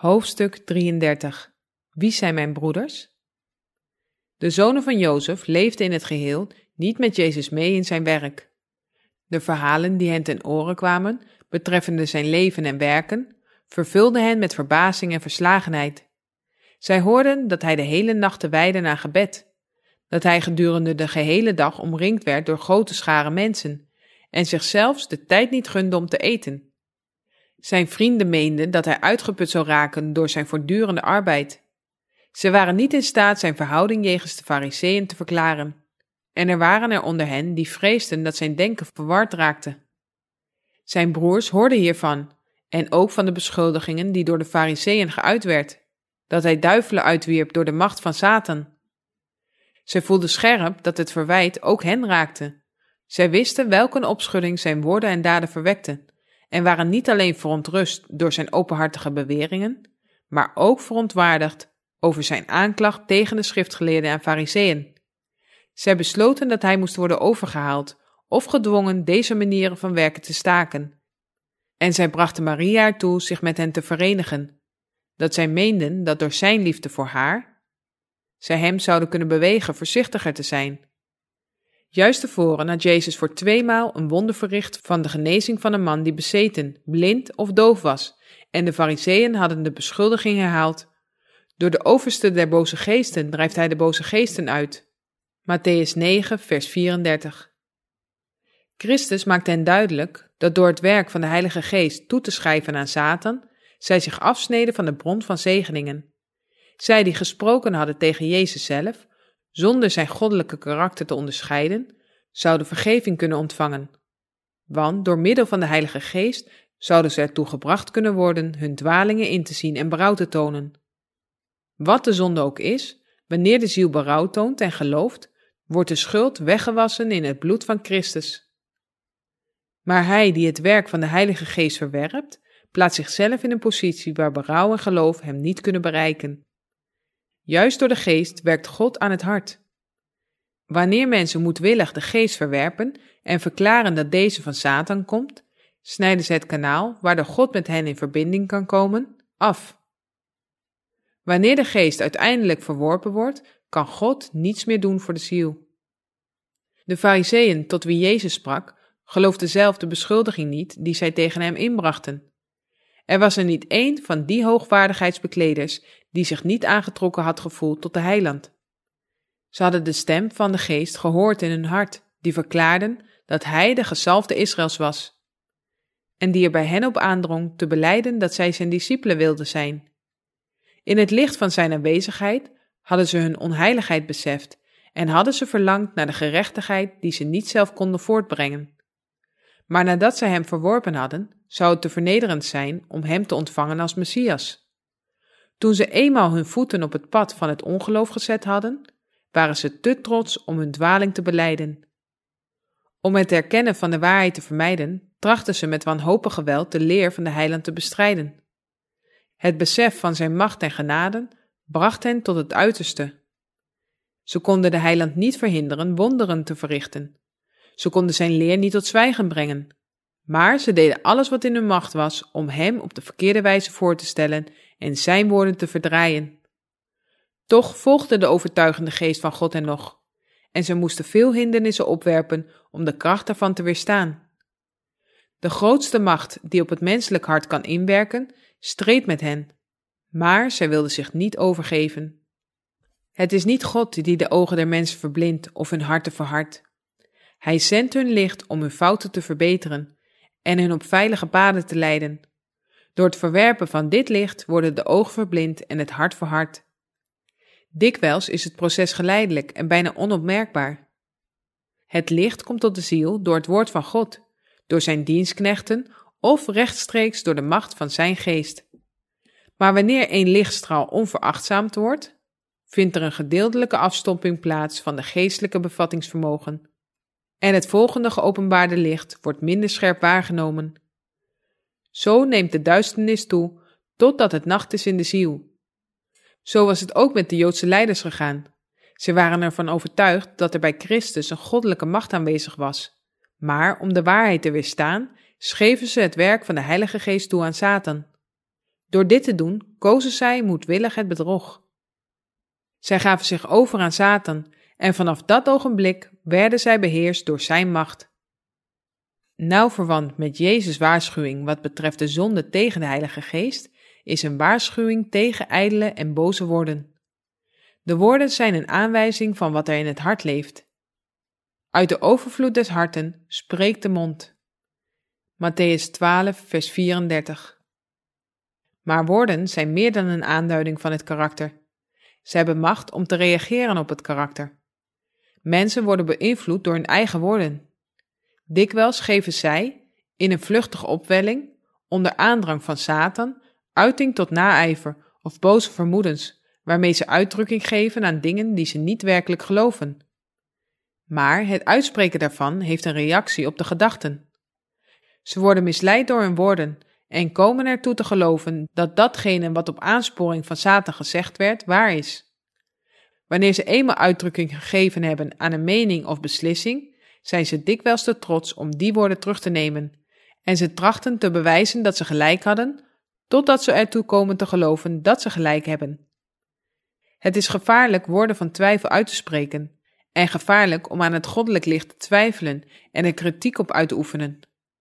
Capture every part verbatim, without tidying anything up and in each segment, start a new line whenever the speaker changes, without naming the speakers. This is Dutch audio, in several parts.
Hoofdstuk drieëndertig. Wie zijn mijn broeders? De zonen van Jozef leefden in het geheel niet met Jezus mee in zijn werk. De verhalen die hen ten oren kwamen, betreffende zijn leven en werken, vervulden hen met verbazing en verslagenheid. Zij hoorden dat hij de hele nacht te wijden aan gebed, dat hij gedurende de gehele dag omringd werd door grote scharen mensen en zichzelf de tijd niet gunde om te eten. Zijn vrienden meenden dat hij uitgeput zou raken door zijn voortdurende arbeid. Ze waren niet in staat zijn verhouding jegens de Farizeeën te verklaren. En er waren er onder hen die vreesden dat zijn denken verward raakte. Zijn broers hoorden hiervan, en ook van de beschuldigingen die door de Farizeeën geuit werd, dat hij duivelen uitwierp door de macht van Satan. Zij voelden scherp dat het verwijt ook hen raakte. Zij wisten welke een opschudding zijn woorden en daden verwekte, en waren niet alleen verontrust door zijn openhartige beweringen, maar ook verontwaardigd over zijn aanklacht tegen de schriftgeleerden en Farizeeën. Zij besloten dat hij moest worden overgehaald of gedwongen deze manieren van werken te staken. En zij brachten Maria ertoe zich met hen te verenigen, dat zij meenden dat door zijn liefde voor haar, zij hem zouden kunnen bewegen voorzichtiger te zijn. Juist tevoren had Jezus voor tweemaal een wonder verricht van de genezing van een man die bezeten, blind of doof was, en de Farizeeën hadden de beschuldiging herhaald: door de overste der boze geesten drijft hij de boze geesten uit. Mattheüs negen, vers vierendertig. Christus maakte hen duidelijk dat door het werk van de Heilige Geest toe te schrijven aan Satan, zij zich afsneden van de bron van zegeningen. Zij die gesproken hadden tegen Jezus zelf, zonder zijn goddelijke karakter te onderscheiden, zouden vergeving kunnen ontvangen. Want door middel van de Heilige Geest zouden ze ertoe gebracht kunnen worden hun dwalingen in te zien en berouw te tonen. Wat de zonde ook is, wanneer de ziel berouw toont en gelooft, wordt de schuld weggewassen in het bloed van Christus. Maar hij die het werk van de Heilige Geest verwerpt, plaatst zichzelf in een positie waar berouw en geloof hem niet kunnen bereiken. Juist door de Geest werkt God aan het hart. Wanneer mensen moedwillig de Geest verwerpen en verklaren dat deze van Satan komt, snijden ze het kanaal waardoor God met hen in verbinding kan komen, af. Wanneer de Geest uiteindelijk verworpen wordt, kan God niets meer doen voor de ziel. De Farizeeën tot wie Jezus sprak, geloofden zelf de beschuldiging niet die zij tegen hem inbrachten. Er was er niet één van die hoogwaardigheidsbekleders die zich niet aangetrokken had gevoeld tot de Heiland. Ze hadden de stem van de Geest gehoord in hun hart, die verklaarden dat hij de gezalfde Israëls was, en die er bij hen op aandrong te belijden dat zij zijn discipelen wilden zijn. In het licht van zijn aanwezigheid hadden ze hun onheiligheid beseft en hadden ze verlangd naar de gerechtigheid die ze niet zelf konden voortbrengen. Maar nadat zij hem verworpen hadden, zou het te vernederend zijn om hem te ontvangen als Messias. Toen ze eenmaal hun voeten op het pad van het ongeloof gezet hadden, waren ze te trots om hun dwaling te belijden. Om het erkennen van de waarheid te vermijden, trachtten ze met wanhopig geweld de leer van de Heiland te bestrijden. Het besef van zijn macht en genade bracht hen tot het uiterste. Ze konden de Heiland niet verhinderen wonderen te verrichten. Ze konden zijn leer niet tot zwijgen brengen. Maar ze deden alles wat in hun macht was om hem op de verkeerde wijze voor te stellen en zijn woorden te verdraaien. Toch volgde de overtuigende geest van God hen nog, en ze moesten veel hindernissen opwerpen om de kracht daarvan te weerstaan. De grootste macht die op het menselijk hart kan inwerken, streed met hen, maar zij wilden zich niet overgeven. Het is niet God die de ogen der mensen verblindt of hun harten verhardt. Hij zendt hun licht om hun fouten te verbeteren en hen op veilige paden te leiden. Door het verwerpen van dit licht worden de ogen verblind en het hart verhard. Dikwijls is het proces geleidelijk en bijna onopmerkbaar. Het licht komt tot de ziel door het woord van God, door zijn dienstknechten of rechtstreeks door de macht van zijn geest. Maar wanneer een lichtstraal onverachtzaamd wordt, vindt er een gedeeltelijke afstomping plaats van de geestelijke bevattingsvermogen. En het volgende geopenbaarde licht wordt minder scherp waargenomen. Zo neemt de duisternis toe, totdat het nacht is in de ziel. Zo was het ook met de Joodse leiders gegaan. Ze waren ervan overtuigd dat er bij Christus een goddelijke macht aanwezig was. Maar om de waarheid te weerstaan, schreven ze het werk van de Heilige Geest toe aan Satan. Door dit te doen, kozen zij moedwillig het bedrog. Zij gaven zich over aan Satan en vanaf dat ogenblik werden zij beheerst door zijn macht. Nauw verwant met Jezus' waarschuwing wat betreft de zonde tegen de Heilige Geest, is een waarschuwing tegen ijdele en boze woorden. De woorden zijn een aanwijzing van wat er in het hart leeft. Uit de overvloed des harten spreekt de mond. Mattheüs twaalf, vers vierendertig. Maar woorden zijn meer dan een aanduiding van het karakter. Ze hebben macht om te reageren op het karakter. Mensen worden beïnvloed door hun eigen woorden. Dikwijls geven zij, in een vluchtige opwelling, onder aandrang van Satan, uiting tot naijver of boze vermoedens, waarmee ze uitdrukking geven aan dingen die ze niet werkelijk geloven. Maar het uitspreken daarvan heeft een reactie op de gedachten. Ze worden misleid door hun woorden en komen ertoe te geloven dat datgene wat op aansporing van Satan gezegd werd, waar is. Wanneer ze eenmaal uitdrukking gegeven hebben aan een mening of beslissing, zijn ze dikwijls te trots om die woorden terug te nemen, en ze trachten te bewijzen dat ze gelijk hadden, totdat ze ertoe komen te geloven dat ze gelijk hebben. Het is gevaarlijk woorden van twijfel uit te spreken, en gevaarlijk om aan het goddelijk licht te twijfelen en er kritiek op uit te oefenen.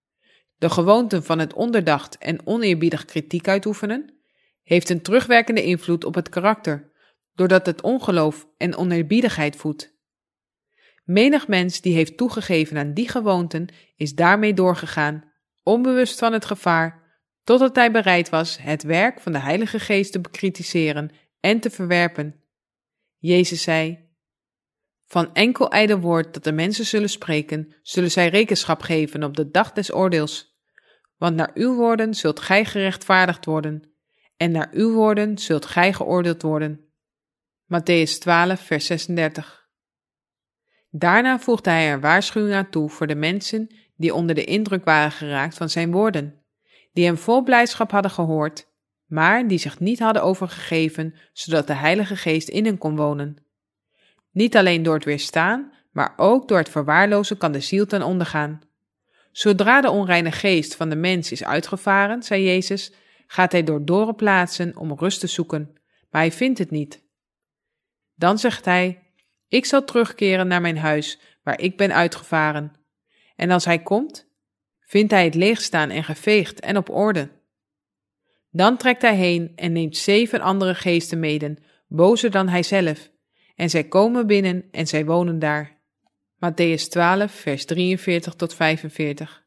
De gewoonte van het onderdacht en oneerbiedig kritiek uitoefenen, heeft een terugwerkende invloed op het karakter, doordat het ongeloof en oneerbiedigheid voedt. Menig mens die heeft toegegeven aan die gewoonten, is daarmee doorgegaan, onbewust van het gevaar, totdat hij bereid was het werk van de Heilige Geest te bekritiseren en te verwerpen. Jezus zei: van enkel ijdel woord dat de mensen zullen spreken, zullen zij rekenschap geven op de dag des oordeels. Want naar uw woorden zult gij gerechtvaardigd worden, en naar uw woorden zult gij geoordeeld worden. Mattheüs twaalf, vers zesendertig. Daarna voegde hij er waarschuwing aan toe voor de mensen die onder de indruk waren geraakt van zijn woorden, die hem vol blijdschap hadden gehoord, maar die zich niet hadden overgegeven, zodat de Heilige Geest in hen kon wonen. Niet alleen door het weerstaan, maar ook door het verwaarlozen kan de ziel ten onder gaan. Zodra de onreine geest van de mens is uitgevaren, zei Jezus, gaat hij door dorre plaatsen om rust te zoeken, maar hij vindt het niet. Dan zegt hij: ik zal terugkeren naar mijn huis, waar ik ben uitgevaren. En als hij komt, vindt hij het leegstaan en geveegd en op orde. Dan trekt hij heen en neemt zeven andere geesten mede, bozer dan hij zelf, en zij komen binnen en zij wonen daar. Mattheüs twaalf, vers drieënveertig tot vijfenveertig.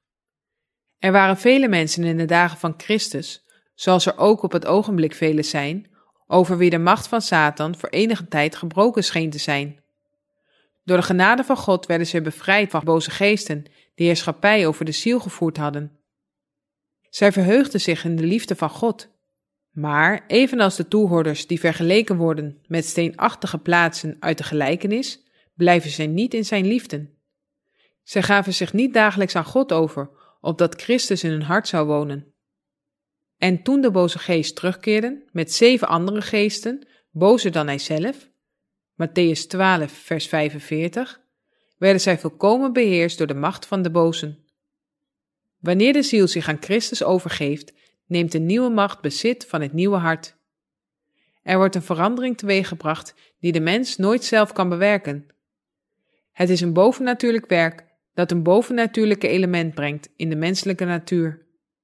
Er waren vele mensen in de dagen van Christus, zoals er ook op het ogenblik vele zijn, over wie de macht van Satan voor enige tijd gebroken scheen te zijn. Door de genade van God werden zij bevrijd van boze geesten, die heerschappij over de ziel gevoerd hadden. Zij verheugden zich in de liefde van God. Maar, evenals de toehoorders die vergeleken worden met steenachtige plaatsen uit de gelijkenis, blijven zij niet in zijn liefde. Zij gaven zich niet dagelijks aan God over, opdat Christus in hun hart zou wonen. En toen de boze geest terugkeerde met zeven andere geesten, bozer dan hij zelf, Mattheüs twaalf, vers vijfenveertig, werden zij volkomen beheerst door de macht van de bozen. Wanneer de ziel zich aan Christus overgeeft, neemt de nieuwe macht bezit van het nieuwe hart. Er wordt een verandering teweeggebracht die de mens nooit zelf kan bewerken. Het is een bovennatuurlijk werk dat een bovennatuurlijke element brengt in de menselijke natuur.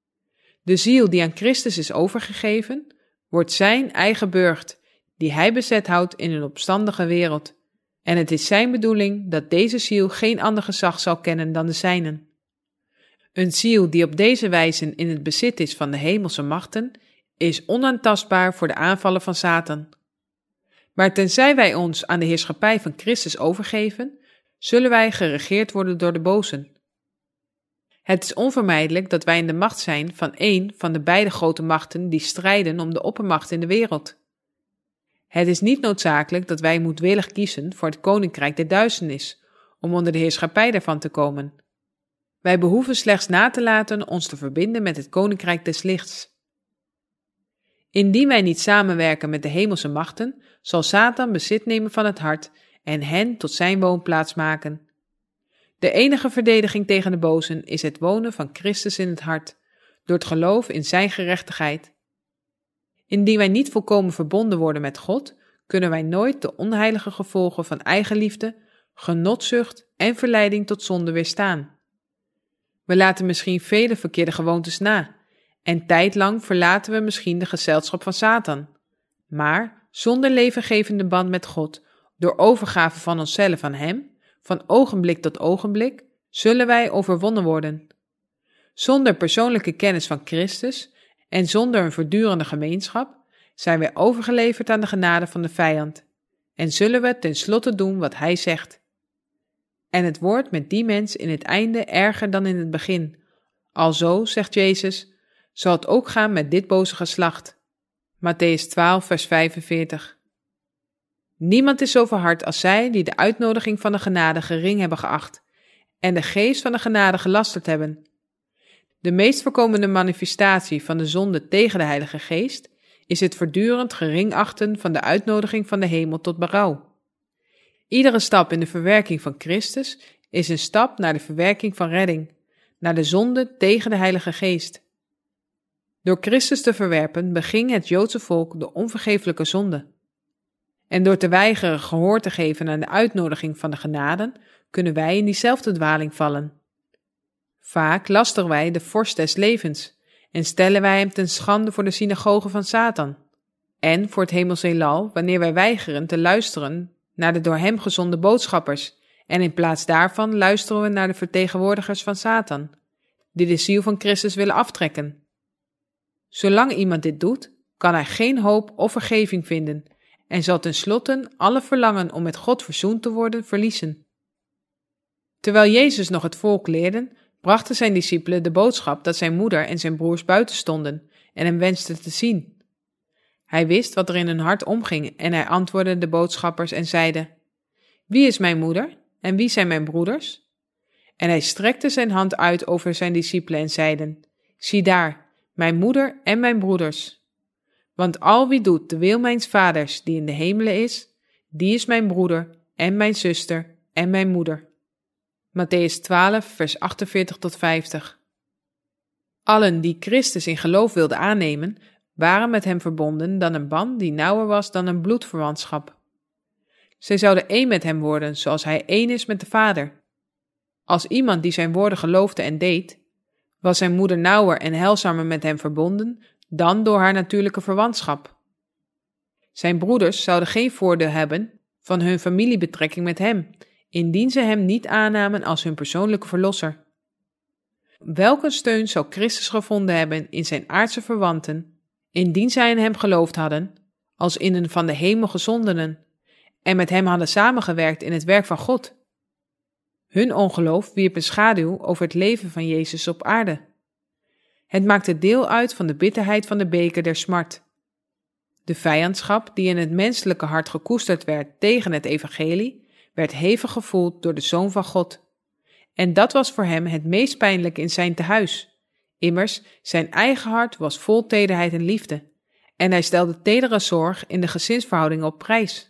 De ziel die aan Christus is overgegeven, wordt zijn eigen burcht, die hij bezet houdt in een opstandige wereld. En het is zijn bedoeling dat deze ziel geen ander gezag zal kennen dan de zijnen. Een ziel die op deze wijze in het bezit is van de hemelse machten, is onaantastbaar voor de aanvallen van Satan. Maar tenzij wij ons aan de heerschappij van Christus overgeven, zullen wij geregeerd worden door de bozen. Het is onvermijdelijk dat wij in de macht zijn van één van de beide grote machten die strijden om de oppermacht in de wereld. Het is niet noodzakelijk dat wij moedwillig kiezen voor het koninkrijk der duisternis, om onder de heerschappij daarvan te komen. Wij behoeven slechts na te laten ons te verbinden met het koninkrijk des lichts. Indien wij niet samenwerken met de hemelse machten, zal Satan bezit nemen van het hart en hen tot zijn woonplaats maken. De enige verdediging tegen de bozen is het wonen van Christus in het hart, door het geloof in zijn gerechtigheid. Indien wij niet volkomen verbonden worden met God, kunnen wij nooit de onheilige gevolgen van eigenliefde, genotzucht en verleiding tot zonde weerstaan. We laten misschien vele verkeerde gewoontes na en tijdlang verlaten we misschien de gezelschap van Satan. Maar zonder levengevende band met God, door overgave van onszelf aan Hem, van ogenblik tot ogenblik, zullen wij overwonnen worden. Zonder persoonlijke kennis van Christus en zonder een voortdurende gemeenschap zijn wij overgeleverd aan de genade van de vijand en zullen we tenslotte doen wat hij zegt. En het wordt met die mens in het einde erger dan in het begin. Alzo, zegt Jezus, zal het ook gaan met dit boze geslacht. Mattheüs twaalf, vers vijfenveertig. Niemand is zo verhard als zij die de uitnodiging van de genade gering hebben geacht en de geest van de genade gelasterd hebben. De meest voorkomende manifestatie van de zonde tegen de Heilige Geest is het voortdurend gering achten van de uitnodiging van de hemel tot berouw. Iedere stap in de verwerking van Christus is een stap naar de verwerking van redding, naar de zonde tegen de Heilige Geest. Door Christus te verwerpen beging het Joodse volk de onvergeeflijke zonde. En door te weigeren gehoor te geven aan de uitnodiging van de genaden, kunnen wij in diezelfde dwaling vallen. Vaak lasteren wij de vorst des levens en stellen wij hem ten schande voor de synagoge van Satan en voor het hemelsheelal wanneer wij weigeren te luisteren naar de door hem gezonden boodschappers en in plaats daarvan luisteren we naar de vertegenwoordigers van Satan, die de ziel van Christus willen aftrekken. Zolang iemand dit doet, kan hij geen hoop of vergeving vinden en zal tenslotte alle verlangen om met God verzoend te worden verliezen. Terwijl Jezus nog het volk leerde, brachten zijn discipelen de boodschap dat zijn moeder en zijn broers buiten stonden en hem wensten te zien. Hij wist wat er in hun hart omging en hij antwoordde de boodschappers en zeide: Wie is mijn moeder en wie zijn mijn broeders? En hij strekte zijn hand uit over zijn discipelen en zeiden: Zie daar, mijn moeder en mijn broeders. Want al wie doet de wil mijns vaders die in de hemelen is, die is mijn broeder en mijn zuster en mijn moeder. Mattheüs twaalf, vers achtenveertig tot vijftig. Allen die Christus in geloof wilden aannemen, waren met hem verbonden dan een band die nauwer was dan een bloedverwantschap. Zij zouden één met hem worden, zoals hij één is met de Vader. Als iemand die zijn woorden geloofde en deed, was zijn moeder nauwer en heilzamer met hem verbonden dan door haar natuurlijke verwantschap. Zijn broeders zouden geen voordeel hebben van hun familiebetrekking met hem, indien ze hem niet aannamen als hun persoonlijke verlosser. Welke steun zou Christus gevonden hebben in zijn aardse verwanten, indien zij in hem geloofd hadden, als in een van de hemel gezondenen, en met hem hadden samengewerkt in het werk van God? Hun ongeloof wierp een schaduw over het leven van Jezus op aarde. Het maakte deel uit van de bitterheid van de beker der smart. De vijandschap die in het menselijke hart gekoesterd werd tegen het evangelie, werd hevig gevoeld door de Zoon van God. En dat was voor hem het meest pijnlijke in zijn tehuis. Immers, zijn eigen hart was vol tederheid en liefde, en hij stelde tedere zorg in de gezinsverhoudingen op prijs.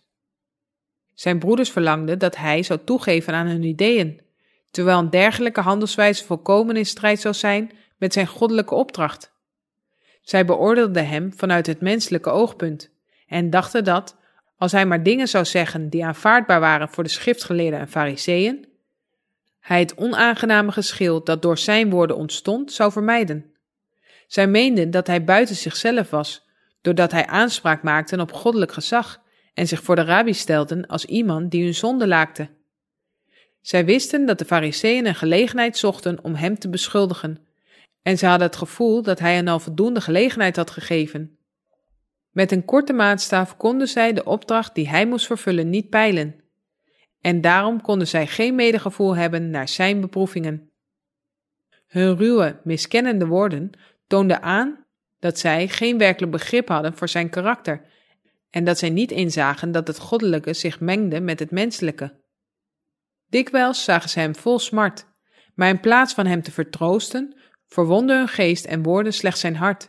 Zijn broeders verlangden dat hij zou toegeven aan hun ideeën, terwijl een dergelijke handelswijze volkomen in strijd zou zijn met zijn goddelijke opdracht. Zij beoordeelden hem vanuit het menselijke oogpunt en dachten dat, als hij maar dingen zou zeggen die aanvaardbaar waren voor de schriftgeleerden en fariseeën, hij het onaangename geschil dat door zijn woorden ontstond zou vermijden. Zij meenden dat hij buiten zichzelf was, doordat hij aanspraak maakte op goddelijk gezag en zich voor de rabbi stelden als iemand die hun zonde laakte. Zij wisten dat de fariseeën een gelegenheid zochten om hem te beschuldigen, en ze hadden het gevoel dat hij hen al voldoende gelegenheid had gegeven. Met een korte maatstaf konden zij de opdracht die hij moest vervullen niet peilen, en daarom konden zij geen medegevoel hebben naar zijn beproevingen. Hun ruwe, miskennende woorden toonden aan dat zij geen werkelijk begrip hadden voor zijn karakter en dat zij niet inzagen dat het goddelijke zich mengde met het menselijke. Dikwijls zagen ze hem vol smart, maar in plaats van hem te vertroosten, verwondden hun geest en woorden slechts zijn hart.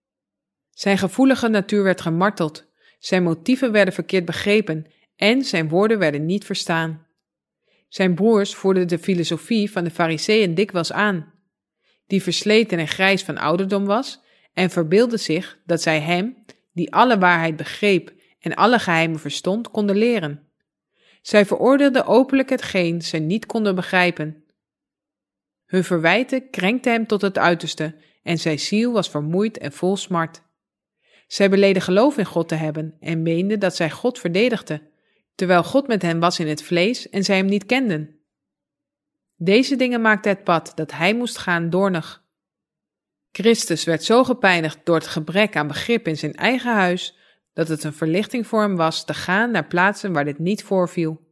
Zijn gevoelige natuur werd gemarteld, zijn motieven werden verkeerd begrepen en zijn woorden werden niet verstaan. Zijn broers voerden de filosofie van de fariseeën dikwijls aan, die versleten en grijs van ouderdom was, en verbeeldden zich dat zij hem, die alle waarheid begreep en alle geheimen verstond, konden leren. Zij veroordeelden openlijk hetgeen zij niet konden begrijpen. Hun verwijten krenkten hem tot het uiterste en zijn ziel was vermoeid en vol smart. Zij beleden geloof in God te hebben en meenden dat zij God verdedigden, terwijl God met hen was in het vlees en zij hem niet kenden. Deze dingen maakten het pad dat hij moest gaan doornig. Christus werd zo gepijnigd door het gebrek aan begrip in zijn eigen huis, dat het een verlichting voor hem was te gaan naar plaatsen waar dit niet voorviel.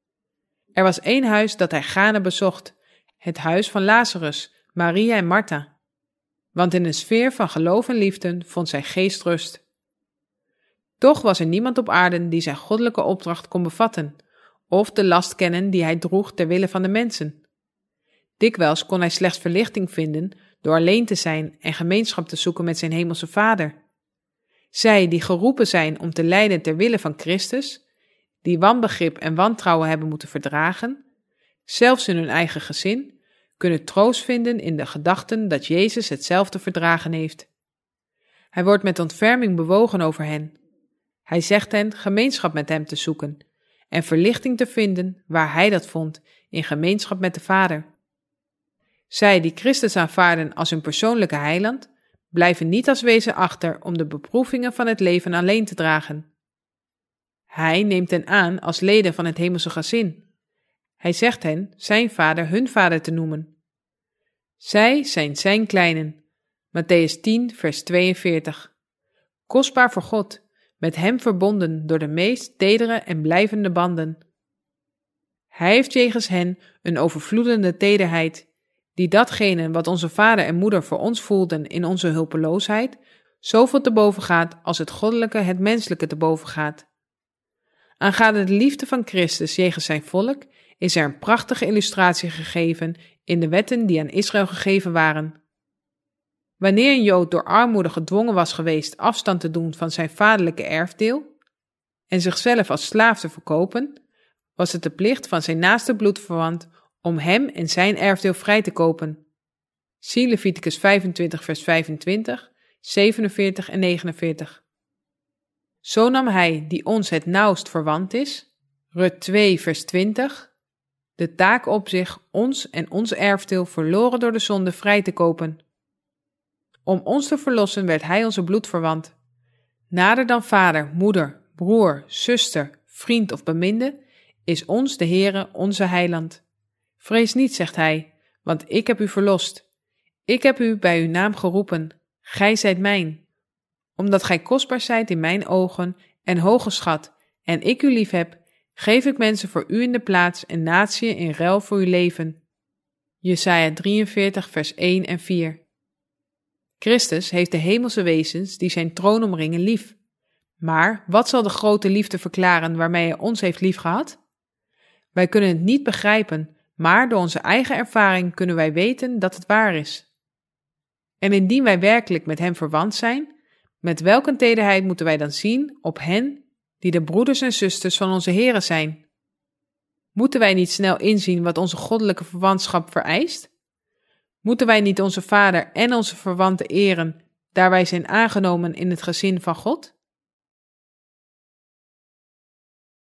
Er was één huis dat hij gaarne bezocht, het huis van Lazarus, Maria en Martha. Want in een sfeer van geloof en liefde vond zij geestrust. Toch was er niemand op aarde die zijn goddelijke opdracht kon bevatten, of de last kennen die hij droeg ter wille van de mensen. Dikwijls kon hij slechts verlichting vinden door alleen te zijn en gemeenschap te zoeken met zijn hemelse Vader. Zij die geroepen zijn om te lijden ter wille van Christus, die wanbegrip en wantrouwen hebben moeten verdragen, zelfs in hun eigen gezin, kunnen troost vinden in de gedachten dat Jezus hetzelfde verdragen heeft. Hij wordt met ontferming bewogen over hen. Hij zegt hen gemeenschap met hem te zoeken en verlichting te vinden waar hij dat vond, in gemeenschap met de Vader. Zij die Christus aanvaarden als hun persoonlijke heiland, blijven niet als wezen achter om de beproevingen van het leven alleen te dragen. Hij neemt hen aan als leden van het hemelse gezin. Hij zegt hen zijn vader hun vader te noemen. Zij zijn zijn kleinen. Matthäus tien, vers tweeënveertig. Kostbaar voor God, met hem verbonden door de meest tedere en blijvende banden. Hij heeft jegens hen een overvloedende tederheid, die datgene wat onze vader en moeder voor ons voelden in onze hulpeloosheid, zoveel te boven gaat als het goddelijke het menselijke te boven gaat. Aangaande de liefde van Christus jegens zijn volk is er een prachtige illustratie gegeven in de wetten die aan Israël gegeven waren. Wanneer een Jood door armoede gedwongen was geweest afstand te doen van zijn vaderlijke erfdeel en zichzelf als slaaf te verkopen, was het de plicht van zijn naaste bloedverwant om hem en zijn erfdeel vrij te kopen. Zie Leviticus vijfentwintig vers vijfentwintig, zevenenveertig en negenenveertig. Zo nam hij, die ons het nauwst verwant is, Rut twee vers twintig, de taak op zich ons en ons erfdeel verloren door de zonde vrij te kopen. Om ons te verlossen werd hij onze bloedverwant. Nader dan vader, moeder, broer, zuster, vriend of beminde, is ons de Heere onze heiland. Vrees niet, zegt hij, want ik heb u verlost. Ik heb u bij uw naam geroepen. Gij zijt mijn. Omdat gij kostbaar zijt in mijn ogen en hooggeschat, en ik u lief heb, geef ik mensen voor u in de plaats en natieën in ruil voor uw leven. Jesaja drieënveertig vers één en vier. Christus heeft de hemelse wezens die zijn troon omringen lief. Maar wat zal de grote liefde verklaren waarmee hij ons heeft liefgehad? Wij kunnen het niet begrijpen, maar door onze eigen ervaring kunnen wij weten dat het waar is. En indien wij werkelijk met hem verwant zijn, met welke tederheid moeten wij dan zien op hen die de broeders en zusters van onze Heere zijn? Moeten wij niet snel inzien wat onze goddelijke verwantschap vereist? Moeten wij niet onze vader en onze verwanten eren, daar wij zijn aangenomen in het gezin van God?